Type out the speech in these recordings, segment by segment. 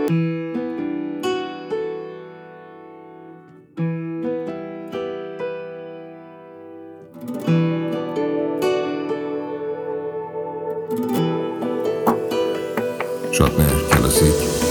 شادمهر کلاسیک.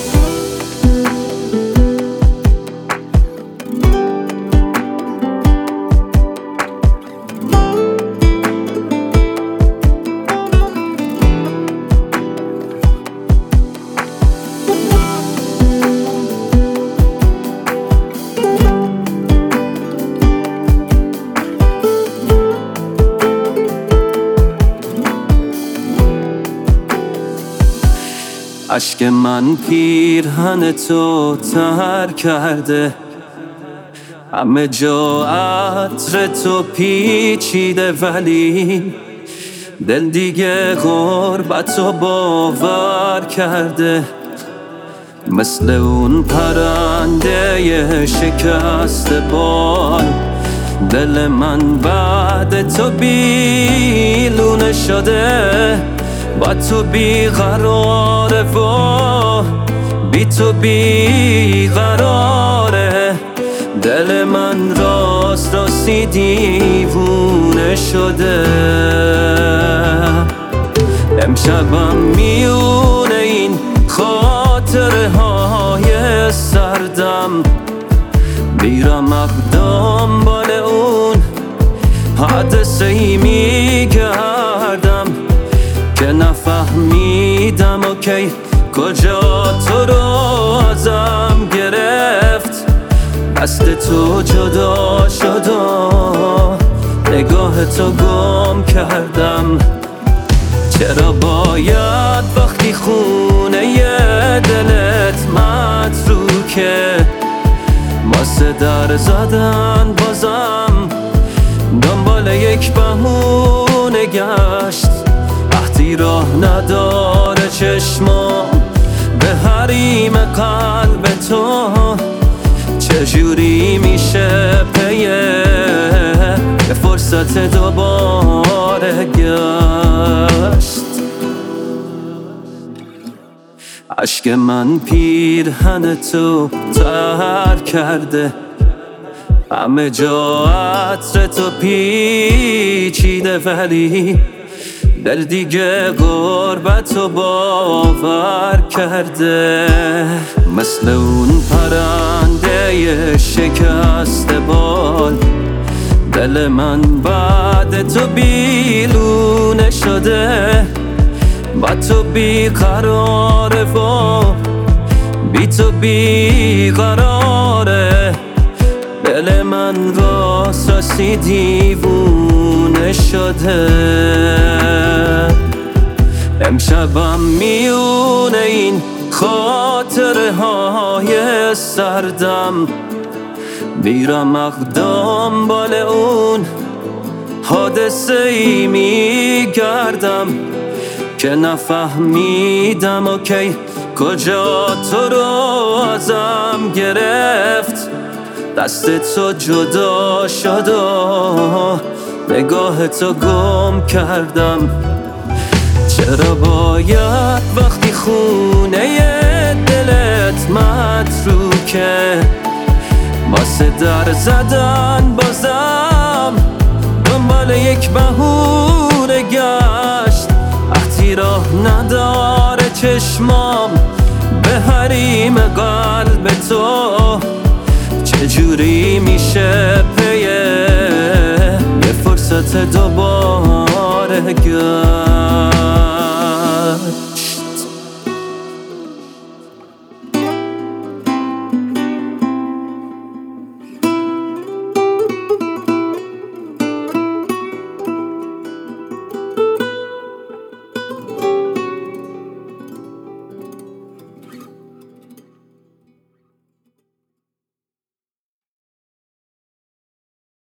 اشک من پیرهن تو تر کرده، همه جا عطر تو پیچیده، ولی دل دیگه غربت رو باور کرده. مثل اون پرنده شکست بال، دل من بعد تو بیلونه شده. با تو بیقراره و بی تو بیقراره. دل من راست راستی دیوونه شده. امشبم میونه این خاطره های سردم، میرم دنبال اون حادثه ای میگردم که نفهمیدم اوکی کجا تو رو ازم گرفت. دست تو جدا شد و نگاه تو گم کردم. چرا باید وقتی خونه دلت متروکه، واسه در زدن بازم دنبال یک بهونه گشت. وقتی راه نداره چشمم به حریم قلب تو، چجوری میشه پیه یه فرصت دوباره گشت. اشک من پیرهن تو تر کرده، همه جا عطر تو پیچیده، ولی دل دیگه غربت رو باور کرده. مثل اون پرنده شکست بال، دل من بعد تو بیلونه شده. با تو بیقراره و بی تو بیقراره. دل من راست راستی دیوونه شده. امشبم میونه این خاطره های سردم، میرم دنبال اون حادثه ای میگردم که نفهمیدم اوکی کجا تو رو ازم گرفت. دست تو جدا شد و نگاه تو گم کردم. چرا باید وقتی خونه دلت متروکه، واسه در زدن بازم دنبال یک بهونه گشت. وقتی راه نداره چشمام به حریم قلب تو، چجوری میشه پیه یه فرصت